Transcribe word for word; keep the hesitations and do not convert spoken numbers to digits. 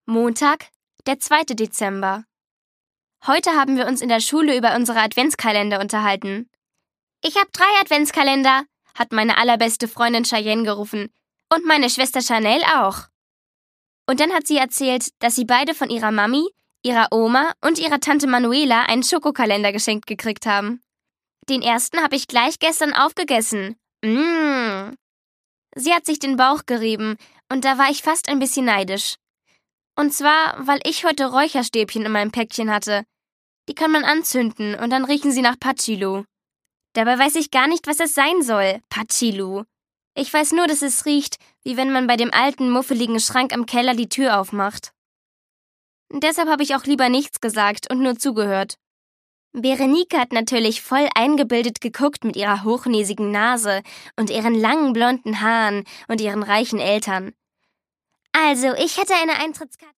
Montag, der zweite Dezember. Heute haben wir uns in der Schule über unsere Adventskalender unterhalten. Ich hab drei Adventskalender, hat meine allerbeste Freundin Cheyenne gerufen. Und meine Schwester Chanel auch. Und dann hat sie erzählt, dass sie beide von ihrer Mami, ihrer Oma und ihrer Tante Manuela einen Schokokalender geschenkt gekriegt haben. Den ersten habe ich gleich gestern aufgegessen. Mmh. Sie hat sich den Bauch gerieben und da war ich fast ein bisschen neidisch. Und zwar, weil ich heute Räucherstäbchen in meinem Päckchen hatte. Die kann man anzünden und dann riechen sie nach Patschilo. Dabei weiß ich gar nicht, was es sein soll, Patschilo. Ich weiß nur, dass es riecht, wie wenn man bei dem alten, muffeligen Schrank im Keller die Tür aufmacht. Deshalb habe ich auch lieber nichts gesagt und nur zugehört. Berenike hat natürlich voll eingebildet geguckt mit ihrer hochnäsigen Nase und ihren langen blonden Haaren und ihren reichen Eltern. Also, ich hätte eine Eintrittskarte.